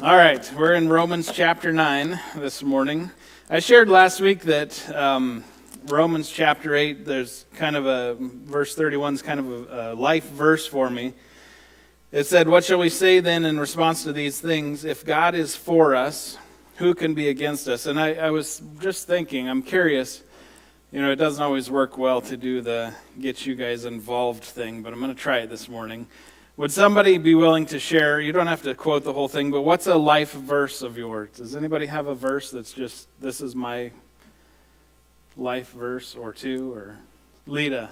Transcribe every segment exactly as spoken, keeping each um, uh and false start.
All right, we're in Romans chapter nine this morning. I shared last week that um, Romans chapter eight, there's kind of a, verse thirty-one is kind of a, a life verse for me. It said, "What shall we say then in response to these things? If God is for us, who can be against us?" And I, I was just thinking, I'm curious, you know, it doesn't always work well to do the get you guys involved thing, but I'm going to try it this morning. Would somebody be willing to share? You don't have to quote the whole thing, but what's a life verse of yours? Does anybody have a verse that's just, this is my life verse or two? Or Lita?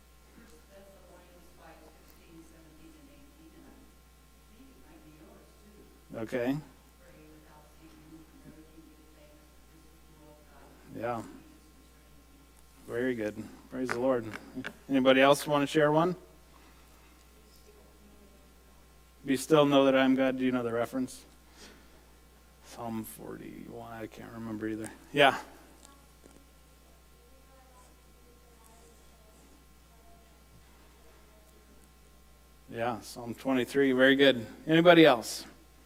Okay. Yeah. Very good. Praise the Lord. Anybody else want to share one? Be still, know that I am God. Do you know the reference? Psalm forty-one. I can't remember either. Yeah. Yeah, Psalm twenty-three. Very good. Anybody else?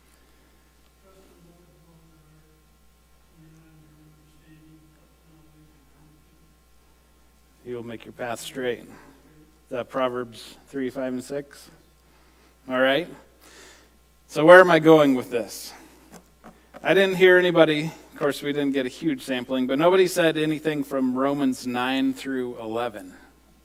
He will make your path straight. Is that Proverbs three, five, and six? All right. So where am I going with this? I didn't hear anybody, of course we didn't get a huge sampling, but nobody said anything from Romans nine through eleven.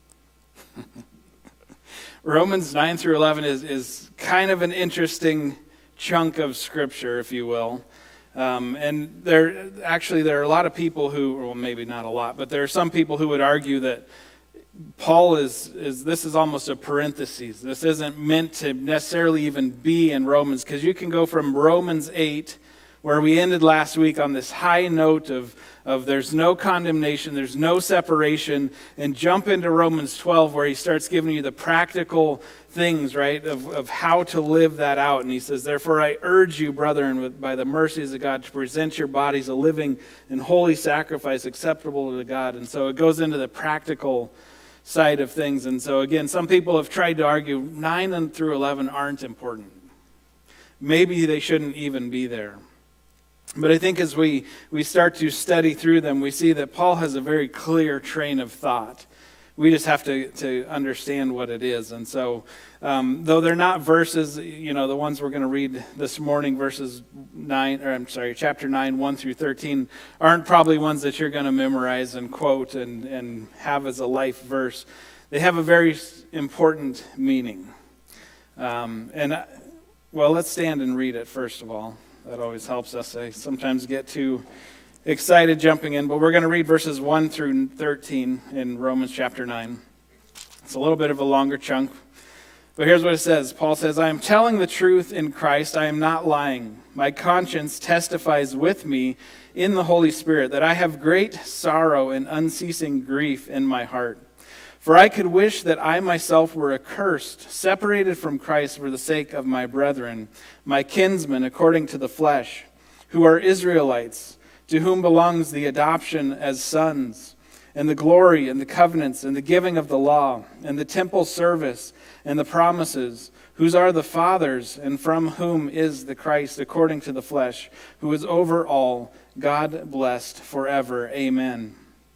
Romans nine through eleven is, is kind of an interesting chunk of scripture, if you will. Um, and there actually there are a lot of people who, well maybe not a lot, but there are some people who would argue that Paul is, is, this is almost a parenthesis. This isn't meant to necessarily even be in Romans, because you can go from Romans eight, where we ended last week on this high note of, of there's no condemnation, there's no separation, and jump into Romans twelve, where he starts giving you the practical things, right, of, of how to live that out. And he says, "Therefore I urge you, brethren, by the mercies of God, to present your bodies a living and holy sacrifice acceptable to God." And so it goes into the practical side of things. And so again, some people have tried to argue nine and through eleven aren't important. Maybe they shouldn't even be there. But I think as we, we start to study through them, we see that Paul has a very clear train of thought. We just have to, to understand what it is. And so, um, though they're not verses, you know, the ones we're going to read this morning, verses nine, or I'm sorry, chapter nine, one through thirteen, aren't probably ones that you're going to memorize and quote and, and have as a life verse. They have a very important meaning. Um, and, well, let's stand and read it first of all. That always helps us. I sometimes get too excited jumping in, but we're going to read verses one through thirteen in Romans chapter nine. It's a little bit of a longer chunk, but here's what it says. Paul says, "I am telling the truth in Christ. I am not lying. My conscience testifies with me in the Holy Spirit that I have great sorrow and unceasing grief in my heart. For I could wish that I myself were accursed, separated from Christ for the sake of my brethren, my kinsmen according to the flesh, who are Israelites, to whom belongs the adoption as sons, and the glory and the covenants and the giving of the law, and the temple service and the promises, whose are the fathers, and from whom is the Christ according to the flesh, who is over all, God blessed forever. Amen.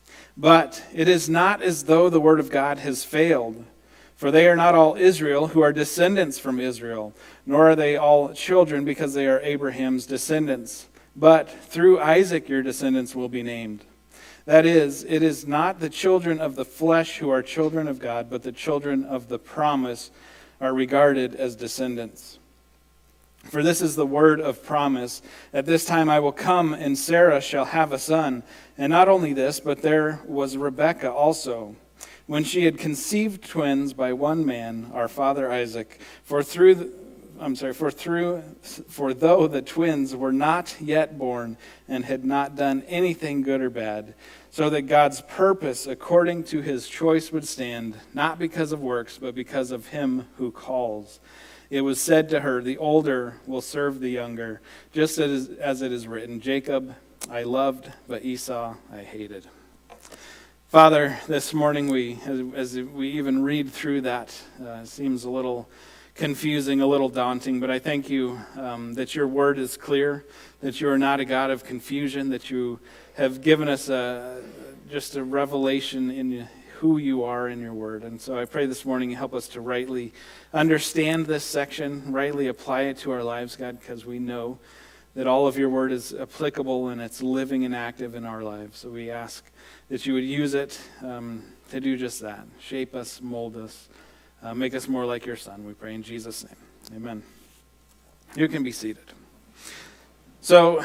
But it is not as though the word of God has failed, for they are not all Israel who are descendants from Israel, nor are they all children because they are Abraham's descendants. But through Isaac your descendants will be named. That is, it is not the children of the flesh who are children of God, but the children of the promise are regarded as descendants. For this is the word of promise. At this time I will come, and Sarah shall have a son. And not only this, but there was Rebekah also, when she had conceived twins by one man, our father Isaac. For through the, I'm sorry, for through for though the twins were not yet born and had not done anything good or bad, so that God's purpose according to his choice would stand, not because of works, but because of him who calls. It was said to her, the older will serve the younger, just as, as it is written, Jacob I loved, but Esau I hated. Father, this morning we, as, as we even read through that, uh, it seems a little confusing, a little daunting, but I thank you um, that your word is clear, that you are not a God of confusion, that you have given us a, just a revelation in who you are in your word. And so I pray this morning you help us to rightly understand this section, rightly apply it to our lives, God, because we know that all of your word is applicable and it's living and active in our lives. So we ask that you would use it um, to do just that. Shape us, mold us, uh, make us more like your Son. We pray in Jesus' name. Amen. You can be seated. So,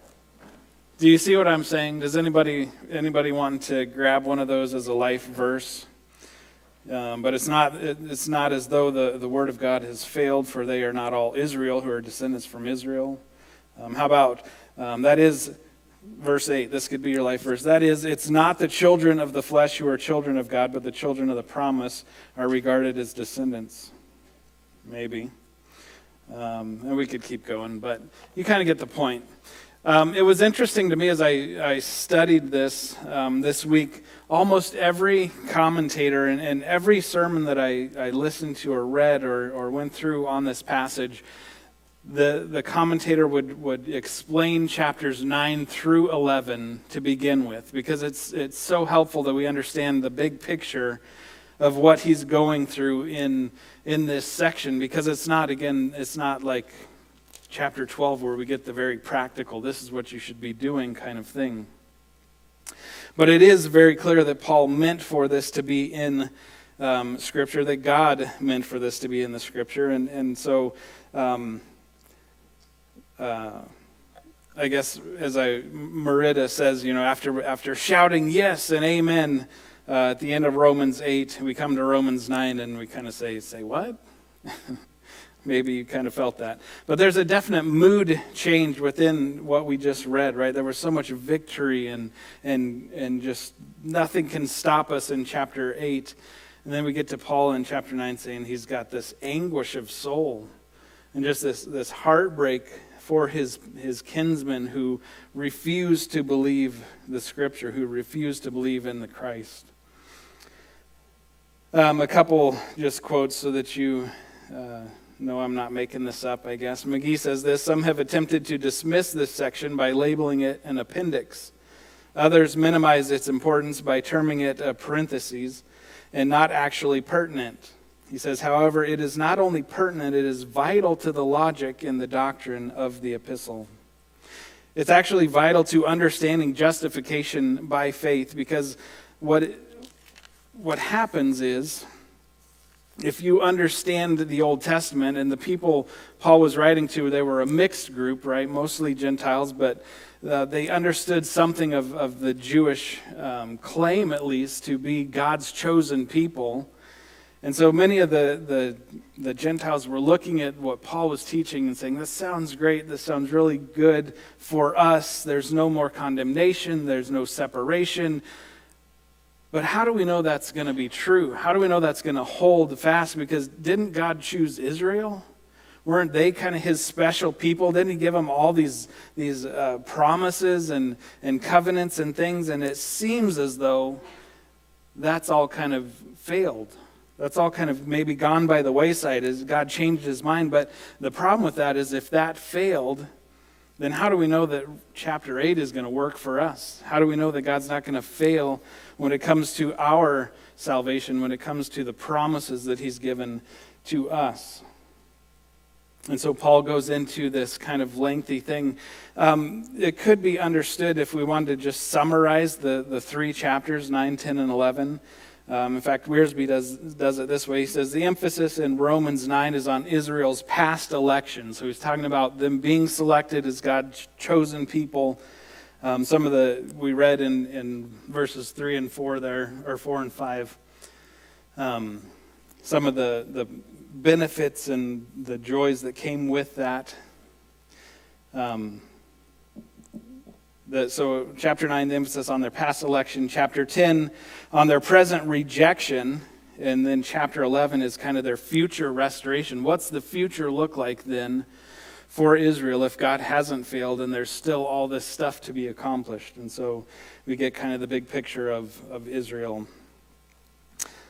do you see what I'm saying? Does anybody anybody want to grab one of those as a life verse? Um, but it's not it's not as though the, the word of God has failed, for they are not all Israel who are descendants from Israel. Um, how about, um, that is, verse eight, this could be your life verse. That is, it's not the children of the flesh who are children of God, but the children of the promise are regarded as descendants. Maybe. Um, and we could keep going, but you kind of get the point. Um, it was interesting to me as I, I studied this um, this week. Almost every commentator and, and every sermon that I, I listened to or read or, or went through on this passage, the, the commentator would, would explain chapters nine through eleven to begin with, because it's it's so helpful that we understand the big picture of what he's going through in in this section, because it's not, again, it's not like chapter twelve where we get the very practical, this is what you should be doing kind of thing. But it is very clear that Paul meant for this to be in um, Scripture, that God meant for this to be in the Scripture. And, and so um, uh, I guess as I Merida says, you know, after, after shouting yes and amen uh, at the end of Romans eight, we come to Romans nine and we kind of say, say what? Maybe you kind of felt that. But there's a definite mood change within what we just read, right? There was so much victory and and and just nothing can stop us in chapter eight. And then we get to Paul in chapter nine saying he's got this anguish of soul and just this, this heartbreak for his, his kinsmen who refuse to believe the Scripture, who refuse to believe in the Christ. Um, a couple just quotes so that you... Uh, No, I'm not making this up, I guess. McGee says this: some have attempted to dismiss this section by labeling it an appendix. Others minimize its importance by terming it a parenthesis and not actually pertinent. He says, however, it is not only pertinent, it is vital to the logic and the doctrine of the epistle. It's actually vital to understanding justification by faith, because what what happens is, if you understand the Old Testament, and the people Paul was writing to, they were a mixed group, right? Mostly Gentiles, but uh, they understood something of, of the Jewish um, claim, at least, to be God's chosen people. And so many of the, the, the Gentiles were looking at what Paul was teaching and saying, this sounds great, this sounds really good for us. There's no more condemnation, there's no separation. But how do we know that's going to be true? How do we know that's going to hold fast? Because didn't God choose Israel? Weren't they kind of his special people? Didn't he give them all these, these uh, promises and, and covenants and things? And it seems as though that's all kind of failed. That's all kind of maybe gone by the wayside as God changed his mind. But the problem with that is, if that failed, then how do we know that chapter eight is going to work for us? How do we know that God's not going to fail when it comes to our salvation, when it comes to the promises that he's given to us? And so Paul goes into this kind of lengthy thing. Um, it could be understood if we wanted to just summarize the, the three chapters, nine, ten, and eleven. Um, in fact, Wiersbe does, does it this way. He says, the emphasis in Romans nine is on Israel's past election. So he's talking about them being selected as God's chosen people. Um, some of the, we read in, in verses three and four there, or four and five, um, some of the, the benefits and the joys that came with that. Um, The, so chapter nine, the emphasis on their past election. Chapter ten, on their present rejection. And then chapter eleven is kind of their future restoration. What's the future look like then for Israel if God hasn't failed and there's still all this stuff to be accomplished? And so we get kind of the big picture of, of Israel.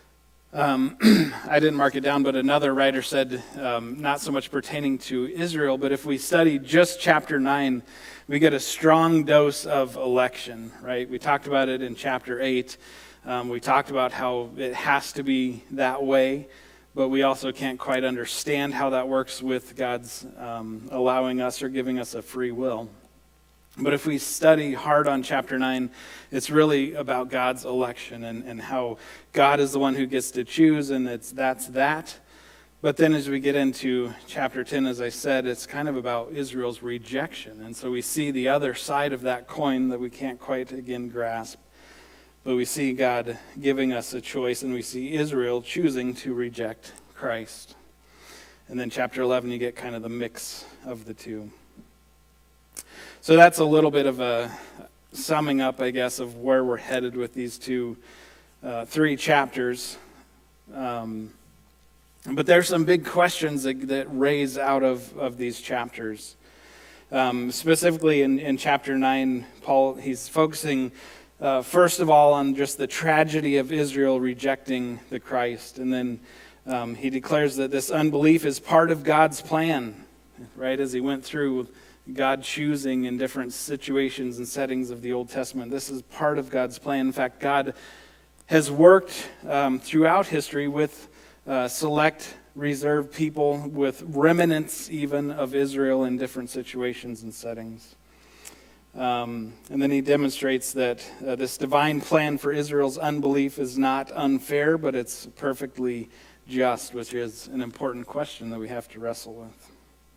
Um, I didn't mark it down, but another writer said, um, not so much pertaining to Israel, but if we study just chapter nine, we get a strong dose of election, right? We talked about it in chapter eight. Um, we talked about how it has to be that way, but we also can't quite understand how that works with God's um, allowing us or giving us a free will. But if we study hard on chapter nine, it's really about God's election and, and how God is the one who gets to choose, and it's that's that. But then as we get into chapter ten, as I said, it's kind of about Israel's rejection. And so we see the other side of that coin that we can't quite, again, grasp. But we see God giving us a choice, and we see Israel choosing to reject Christ. And then chapter eleven, you get kind of the mix of the two. So that's a little bit of a summing up, I guess, of where we're headed with these two, uh, three chapters. Um, but there's some big questions that, that raise out of, of these chapters. Um, specifically in, in chapter nine, Paul, he's focusing, uh, first of all, on just the tragedy of Israel rejecting the Christ. And then um, he declares that this unbelief is part of God's plan, right, as he went through God choosing in different situations and settings of the Old Testament. This is part of God's plan. In fact, God has worked um, throughout history with uh, select, reserved people, with remnants even of Israel in different situations and settings. Um, and then he demonstrates that uh, this divine plan for Israel's unbelief is not unfair, but it's perfectly just, which is an important question that we have to wrestle with.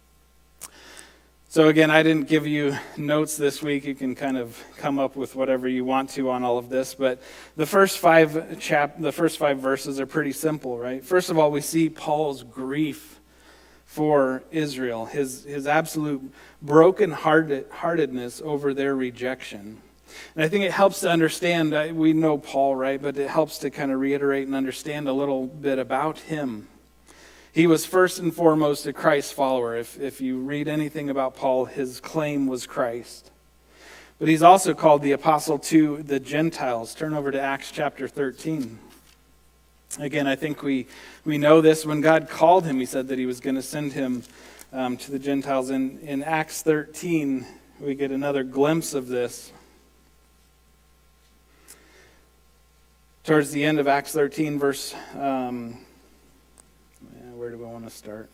So again, I didn't give you notes this week. You can kind of come up with whatever you want to on all of this. But the first five chap, the first five verses are pretty simple, right? First of all, we see Paul's grief for Israel, his his absolute broken heartedness over their rejection. And I think it helps to understand. We know Paul, right? But it helps to kind of reiterate and understand a little bit about him. He was first and foremost a Christ follower. If, if you read anything about Paul, his claim was Christ. But he's also called the apostle to the Gentiles. Turn over to Acts chapter thirteen. Again, I think we, we know this. When God called him, he said that he was going to send him um, to the Gentiles. In, in Acts thirteen, we get another glimpse of this. Towards the end of Acts thirteen, verse... Um, Where do we want to start?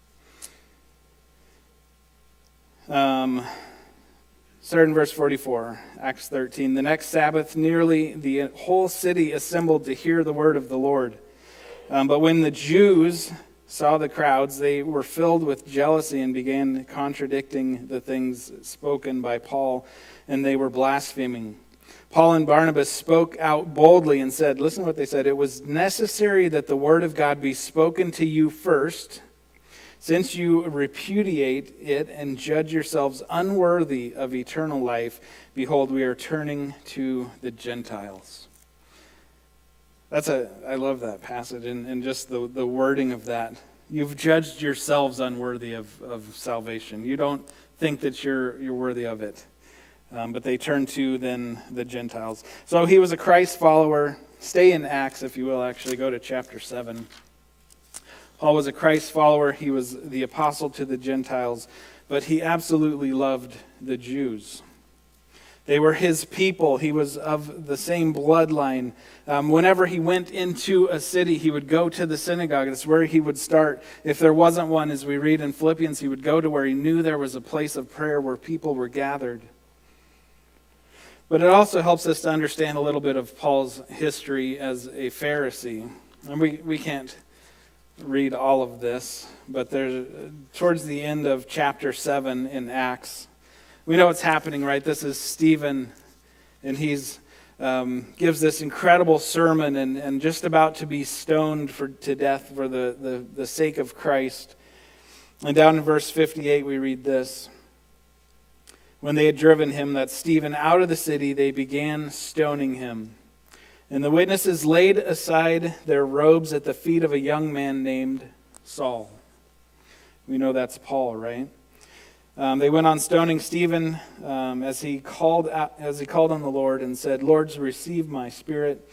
Um, start in verse forty-four, Acts thirteen. The next Sabbath, nearly the whole city assembled to hear the word of the Lord. Um, but when the Jews saw the crowds, they were filled with jealousy and began contradicting the things spoken by Paul, and they were blaspheming. Paul and Barnabas spoke out boldly and said, listen to what they said, "It was necessary that the word of God be spoken to you first, since you repudiate it and judge yourselves unworthy of eternal life. Behold, we are turning to the Gentiles." That's a, I love that passage and, and just the, the wording of that. You've judged yourselves unworthy of, of salvation. You don't think that you're you're worthy of it. Um, but they turned to then the Gentiles. So he was a Christ follower. Stay in Acts, if you will, actually. Go to chapter seven. Paul was a Christ follower. He was the apostle to the Gentiles. But he absolutely loved the Jews. They were his people. He was of the same bloodline. Um, whenever he went into a city, he would go to the synagogue. That's where he would start. If there wasn't one, as we read in Philippians, he would go to where he knew there was a place of prayer where people were gathered. But it also helps us to understand a little bit of Paul's history as a Pharisee. And we, we can't read all of this, but there's towards the end of chapter seven in Acts, we know what's happening, right? This is Stephen, and he's um, gives this incredible sermon and, and just about to be stoned for, to death for the, the, the sake of Christ. And down in verse fifty-eight, we read this. When they had driven him, that Stephen, out of the city, they began stoning him. And the witnesses laid aside their robes at the feet of a young man named Saul. We know that's Paul, right? Um, they went on stoning Stephen um, as he called out, as he called on the Lord and said, "Lord, receive my spirit."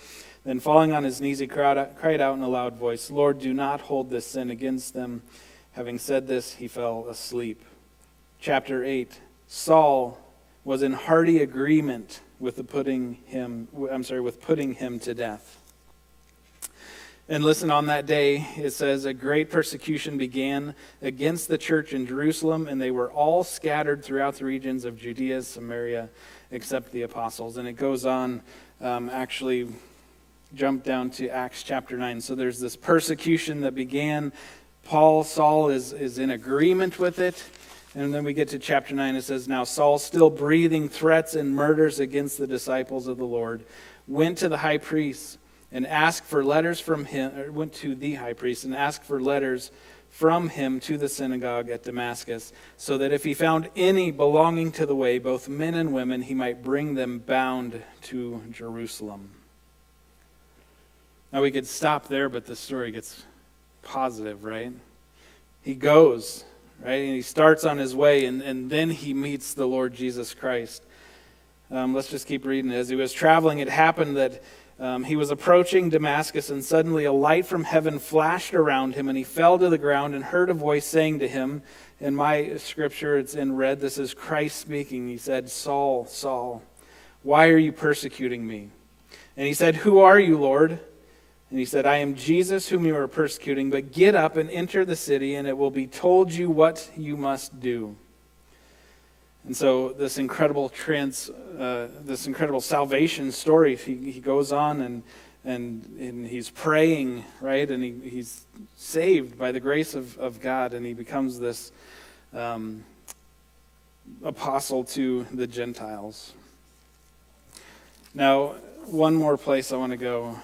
Then falling on his knees, he cried out, cried out in a loud voice, "Lord, do not hold this sin against them." Having said this, he fell asleep. Chapter eight. Saul was in hearty agreement with the putting him, I'm sorry, with putting him to death. And listen, on that day, it says, a great persecution began against the church in Jerusalem, and they were all scattered throughout the regions of Judea, Samaria, except the apostles. And it goes on, um, actually, jump down to Acts chapter nine. So there's this persecution that began. Paul, Saul is, is in agreement with it. And then we get to chapter nine. It says, now Saul, still breathing threats and murders against the disciples of the Lord, went to the high priest and asked for letters from him, or went to the high priest and asked for letters from him to the synagogue at Damascus, so that if he found any belonging to the way, both men and women, he might bring them bound to Jerusalem. Now we could stop there, but the story gets positive, right? He goes, right? And he starts on his way, and, and then he meets the Lord Jesus Christ. Um, let's just keep reading. As he was traveling, it happened that Um, he was approaching Damascus, and suddenly a light from heaven flashed around him, and he fell to the ground and heard a voice saying to him, in my scripture it's in red, this is Christ speaking. He said, Saul, Saul, why are you persecuting me? And he said, who are you, Lord? And he said, I am Jesus whom you are persecuting, but get up and enter the city, and it will be told you what you must do. And so this incredible trans, uh, this incredible salvation story, he, he goes on and and and he's praying, right? And he, he's saved by the grace of, of God, and he becomes this um, apostle to the Gentiles. Now, one more place I want to go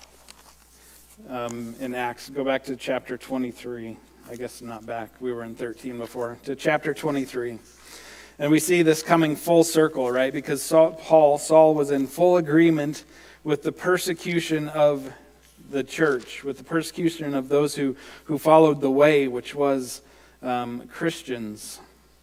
um, in Acts. Go back to chapter twenty-three. I guess not back. We were in thirteen before. To chapter twenty-three. And we see this coming full circle, right? Because Saul, Paul, Saul was in full agreement with the persecution of the church, with the persecution of those who, who followed the way, which was um, Christians.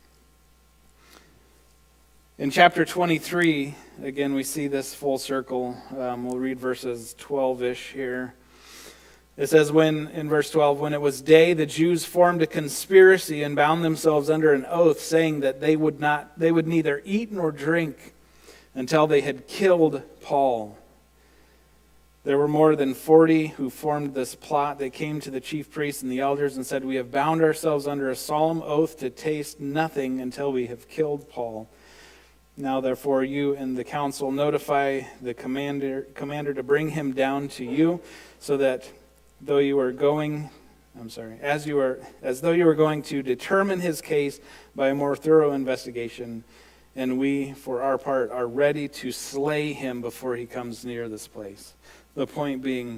In chapter twenty-three, again, we see this full circle. Um, we'll read verses twelve-ish here. It says, when in verse twelve, when it was day, the Jews formed a conspiracy and bound themselves under an oath, saying that they would not, they would neither eat nor drink until they had killed Paul. There were more than forty who formed this plot. They came to the chief priests and the elders and said, we have bound ourselves under a solemn oath to taste nothing until we have killed Paul. Now, therefore, you and the council notify the commander, commander to bring him down to you, so that though you are going, I'm sorry, as you are, as though you were going to determine his case by a more thorough investigation, and we, for our part, are ready to slay him before he comes near this place. The point being,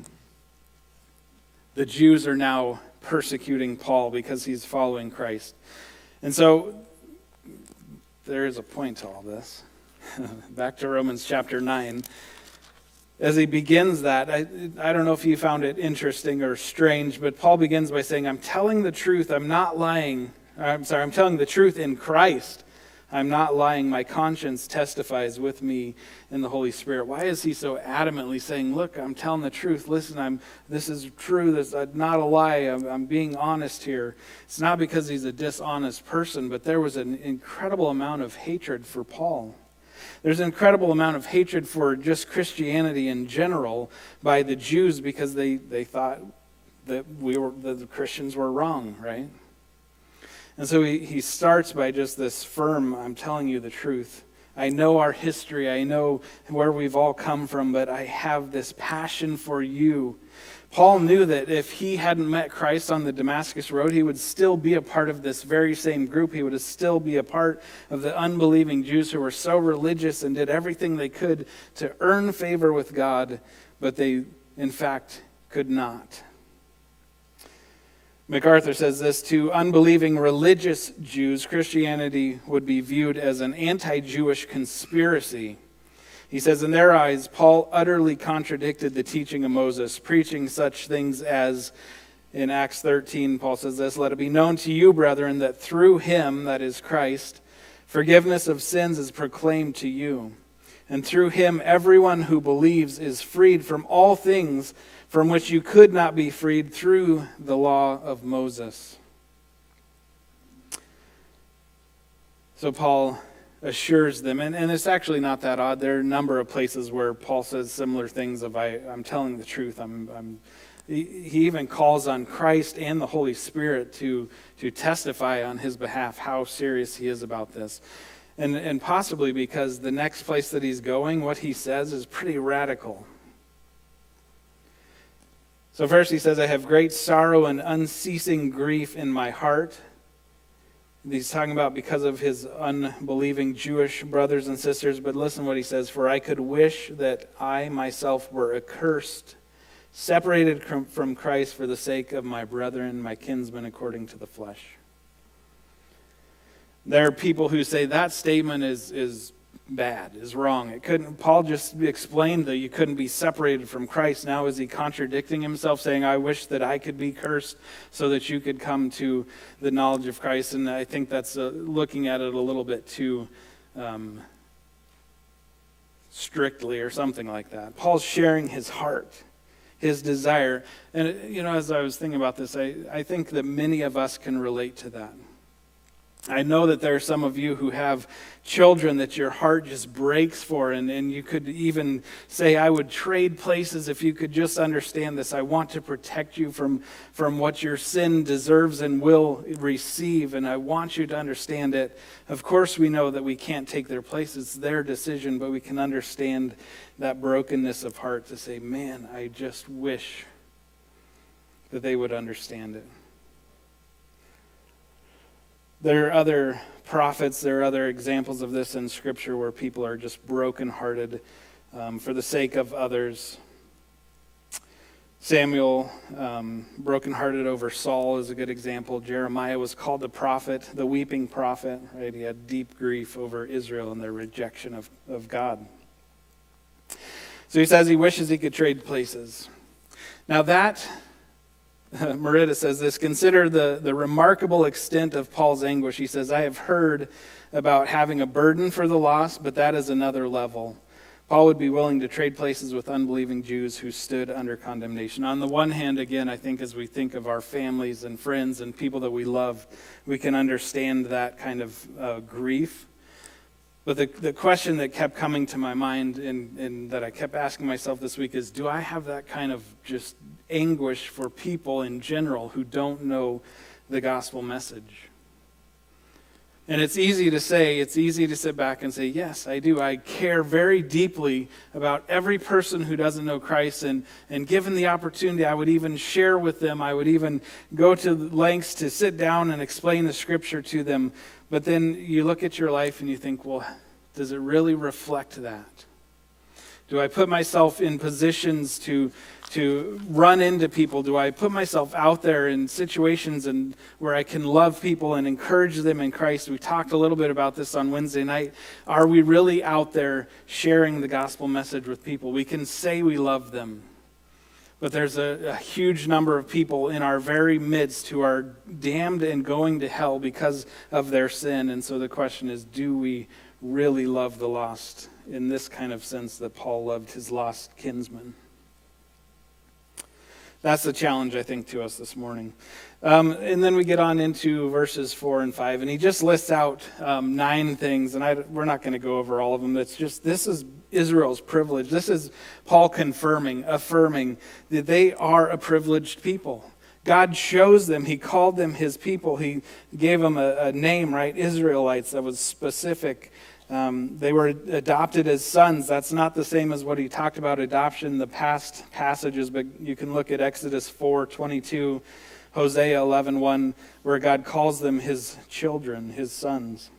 the Jews are now persecuting Paul because he's following Christ. And so, there is a point to all this. Back to Romans chapter nine. As he begins that, I, I don't know if you found it interesting or strange, but Paul begins by saying, I'm telling the truth, I'm not lying. I'm sorry, I'm telling the truth in Christ. I'm not lying. My conscience testifies with me in the Holy Spirit. Why is he so adamantly saying, look, I'm telling the truth. Listen, I'm. This is true. This is not a lie. I'm, I'm being honest here. It's not because he's a dishonest person, but there was an incredible amount of hatred for Paul. There's an incredible amount of hatred for just Christianity in general by the Jews because they, they thought that we were that the Christians were wrong, right? And so he, he starts by just this firm, I'm telling you the truth. I know our history, I know where we've all come from, but I have this passion for you. Paul knew that if he hadn't met Christ on the Damascus Road, he would still be a part of this very same group. He would still be a part of the unbelieving Jews who were so religious and did everything they could to earn favor with God, but they, in fact, could not. MacArthur says this, to unbelieving religious Jews, Christianity would be viewed as an anti-Jewish conspiracy. He says, in their eyes, Paul utterly contradicted the teaching of Moses, preaching such things as, in Acts thirteen, Paul says this, let it be known to you, brethren, that through him, that is Christ, forgiveness of sins is proclaimed to you. And through him, everyone who believes is freed from all things from which you could not be freed through the law of Moses. So Paul assures them, and, and it's actually not that odd. There are a number of places where Paul says similar things of, I, I'm telling the truth. I'm, I'm, he, he even calls on Christ and the Holy Spirit to, to testify on his behalf how serious he is about this. And, and possibly because the next place that he's going, what he says is pretty radical. So first he says, I have great sorrow and unceasing grief in my heart. He's talking about because of his unbelieving Jewish brothers and sisters. But listen what he says, for I could wish that I myself were accursed, separated from Christ for the sake of my brethren, my kinsmen according to the flesh. There are people who say that statement is is bad, is wrong. It couldn't. Paul just explained that you couldn't be separated from Christ. Now is he contradicting himself, saying, I wish that I could be cursed so that you could come to the knowledge of Christ? And I think that's uh, looking at it a little bit too um, strictly or something like that. Paul's sharing his heart, his desire. And, you know, as I was thinking about this, I, I think that many of us can relate to that. I know that there are some of you who have children that your heart just breaks for, and, and you could even say, I would trade places if you could just understand this. I want to protect you from, from what your sin deserves and will receive, and I want you to understand it. Of course, we know that we can't take their place. It's their decision, but we can understand that brokenness of heart to say, man, I just wish that they would understand it. There are other prophets, there are other examples of this in Scripture where people are just brokenhearted um, for the sake of others. Samuel, um, brokenhearted over Saul, is a good example. Jeremiah was called the prophet, the weeping prophet. Right? He had deep grief over Israel and their rejection of, of God. So he says he wishes he could trade places. Now that... Merida says this, consider the, the remarkable extent of Paul's anguish. He says, I have heard about having a burden for the lost, but that is another level. Paul would be willing to trade places with unbelieving Jews who stood under condemnation. On the one hand, again, I think as we think of our families and friends and people that we love, we can understand that kind of uh, grief. But the, the question that kept coming to my mind and, and that I kept asking myself this week is, do I have that kind of just anguish for people in general who don't know the gospel message? And it's easy to say, it's easy to sit back and say, yes, I do. I care very deeply about every person who doesn't know Christ, and, and given the opportunity, I would even share with them. I would even go to lengths to sit down and explain the Scripture to them. But then you look at your life and you think, well, does it really reflect that? Do I put myself in positions to to run into people? Do I put myself out there in situations and where I can love people and encourage them in Christ? We talked a little bit about this on Wednesday night. Are we really out there sharing the gospel message with people? We can say we love them, but there's a, a huge number of people in our very midst who are damned and going to hell because of their sin. And so the question is, do we really love the lost in this kind of sense that Paul loved his lost kinsmen? That's the challenge, I think, to us this morning. Um, and then we get on into verses four and five, and he just lists out um, nine things, and I, we're not going to go over all of them. It's just, this is Israel's privilege. This is Paul confirming, affirming that they are a privileged people. God chose them. He called them his people. He gave them a, a name, right? Israelites, that was specific. Um, they were adopted as sons. That's not the same as what he talked about adoption in the past passages, but you can look at Exodus four twenty-two, Hosea eleven one, where God calls them his children, his sons.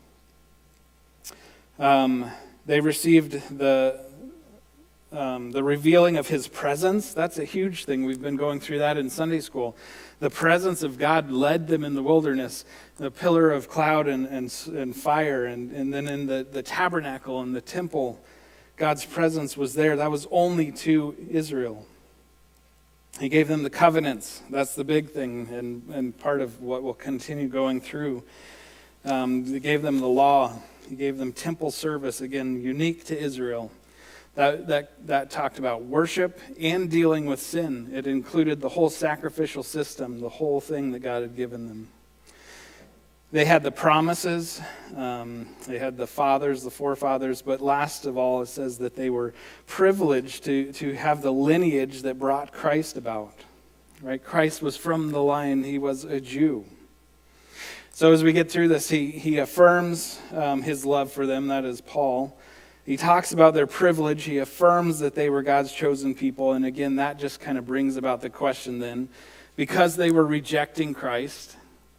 Um, they received the um, the revealing of his presence. That's a huge thing. We've been going through that in Sunday school. The presence of God led them in the wilderness, the pillar of cloud and, and, and fire, and, and then in the, the tabernacle and the temple, God's presence was there. That was only to Israel. He gave them the covenants. That's the big thing, and, and part of what we'll continue going through. Um, he gave them the law. He gave them temple service, again, unique to Israel. That, that, that talked about worship and dealing with sin. It included the whole sacrificial system, the whole thing that God had given them. They had the promises, um, they had the fathers, the forefathers, but last of all, it says that they were privileged to, to have the lineage that brought Christ about. Right? Christ was from the line, he was a Jew. So as we get through this, he, he affirms um, his love for them, that is Paul. He talks about their privilege, he affirms that they were God's chosen people, and again, that just kind of brings about the question then, because they were rejecting Christ,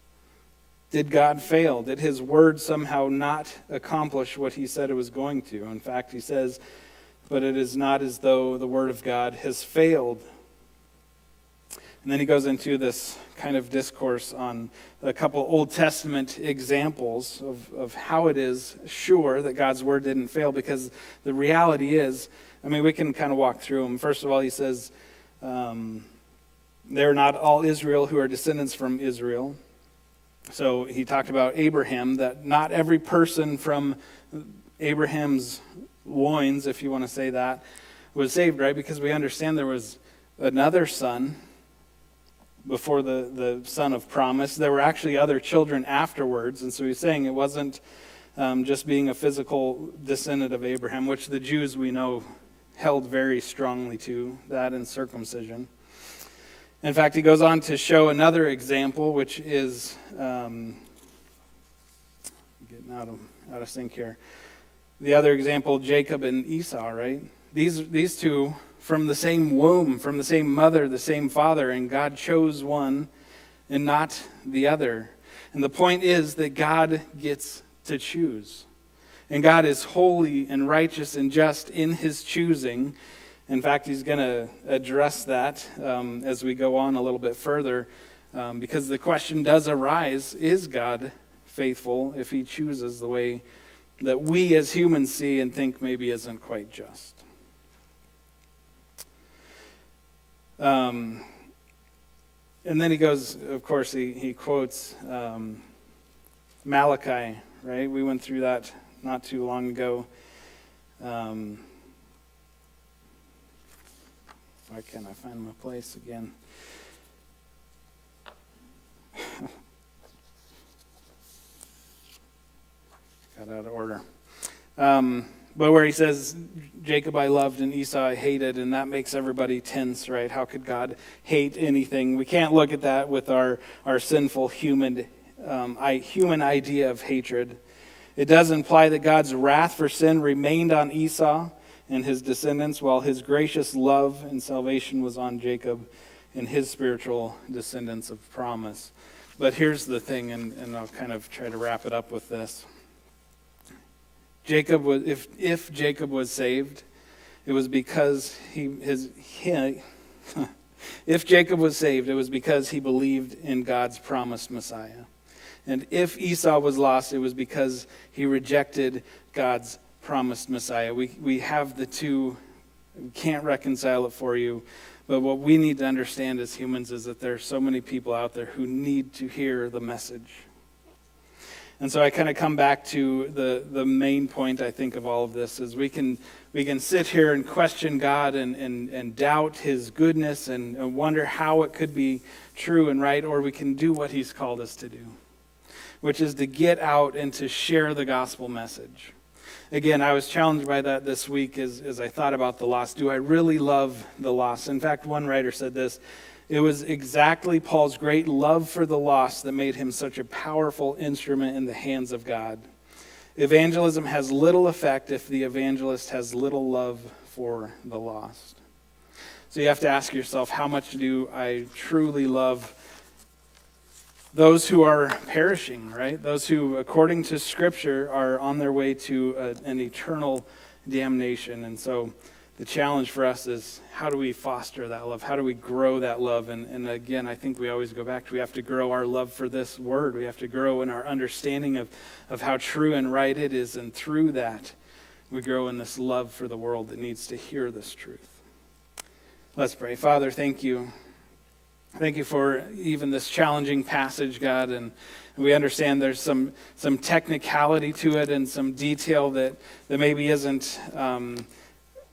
did God fail? Did his word somehow not accomplish what he said it was going to? In fact, he says, but it is not as though the word of God has failed. And then he goes into this kind of discourse on a couple Old Testament examples of, of how it is sure that God's word didn't fail, because the reality is, I mean, we can kind of walk through them. First of all, he says, um, they're not all Israel who are descendants from Israel. So he talked about Abraham, that not every person from Abraham's loins, if you want to say that, was saved, right? Because we understand there was another son before the, the son of promise. There were actually other children afterwards. And so he's saying it wasn't um, just being a physical descendant of Abraham, which the Jews we know held very strongly to, that and circumcision. In fact, he goes on to show another example, which is, um, getting out of, out of sync here. The other example, Jacob and Esau, right? These, these two from the same womb, from the same mother, the same father, and God chose one and not the other. And the point is that God gets to choose. And God is holy and righteous and just in his choosing. In fact, he's going to address that um, as we go on a little bit further, um, because the question does arise, is God faithful if he chooses the way that we as humans see and think maybe isn't quite just? Um, and then he goes, of course, he, he quotes um, Malachi, right? We went through that not too long ago. Um Why can't I find my place again? Got out of order. Um, but where he says, Jacob I loved and Esau I hated, and that makes everybody tense, right? How could God hate anything? We can't look at that with our, our sinful human, um, I, human idea of hatred. It does imply that God's wrath for sin remained on Esau and his descendants, while his gracious love and salvation was on Jacob and his spiritual descendants of promise. But here's the thing, and, and I'll kind of try to wrap it up with this. Jacob was, if if Jacob was saved, it was because he his he, if Jacob was saved, it was because he believed in God's promised Messiah. And if Esau was lost, it was because he rejected God's promised Messiah. We we have the two. We can't reconcile it for you, but what we need to understand as humans is that there are so many people out there who need to hear the message. And so I kind of come back to the the main point, I think, of all of this is we can we can sit here and question God and and, and doubt his goodness and, and wonder how it could be true and right, or we can do what he's called us to do, which is to get out and to share the gospel message. Again, I was challenged by that this week as, as I thought about the lost. Do I really love the lost? In fact, one writer said this, it was exactly Paul's great love for the lost that made him such a powerful instrument in the hands of God. Evangelism has little effect if the evangelist has little love for the lost. So you have to ask yourself, how much do I truly love those who are perishing, right? Those who, according to Scripture, are on their way to a, an eternal damnation. And so the challenge for us is, how do we foster that love? How do we grow that love? And, and again, I think we always go back to we have to grow our love for this word. We have to grow in our understanding of, of how true and right it is. And through that, we grow in this love for the world that needs to hear this truth. Let's pray. Father, thank you. Thank you for even this challenging passage, God, and we understand there's some some technicality to it and some detail that, that maybe isn't um,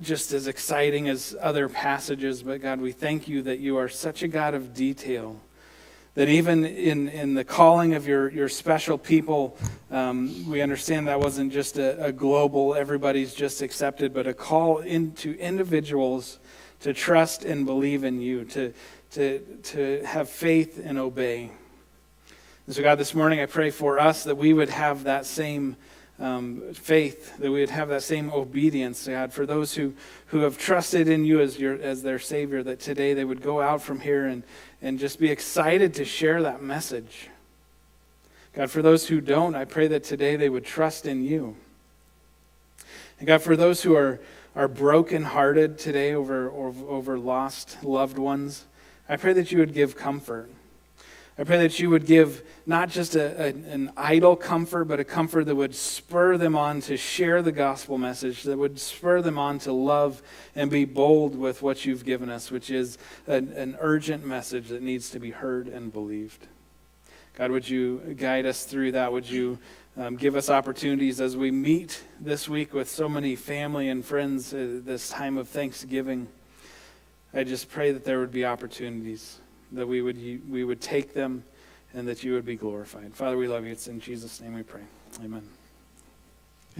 just as exciting as other passages, but God, we thank you that you are such a God of detail, that even in, in the calling of your, your special people, um, we understand that wasn't just a, a global, everybody's just accepted, but a call into individuals to trust and believe in you, to, to, to have faith and obey. And so God, this morning I pray for us that we would have that same um, faith, that we would have that same obedience, God, for those who, who have trusted in you as your as their Savior, that today they would go out from here and, and just be excited to share that message. God, for those who don't, I pray that today they would trust in you. And God, for those who are, are brokenhearted today over, over, over lost loved ones, I pray that you would give comfort. I pray that you would give not just a, a, an idle comfort, but a comfort that would spur them on to share the gospel message, that would spur them on to love and be bold with what you've given us, which is an, an urgent message that needs to be heard and believed. God, would you guide us through that? Would you um, give us opportunities as we meet this week with so many family and friends uh, this time of Thanksgiving? I just pray that there would be opportunities, that we would we would take them, and that you would be glorified. Father, we love you. It's in Jesus' name we pray. Amen.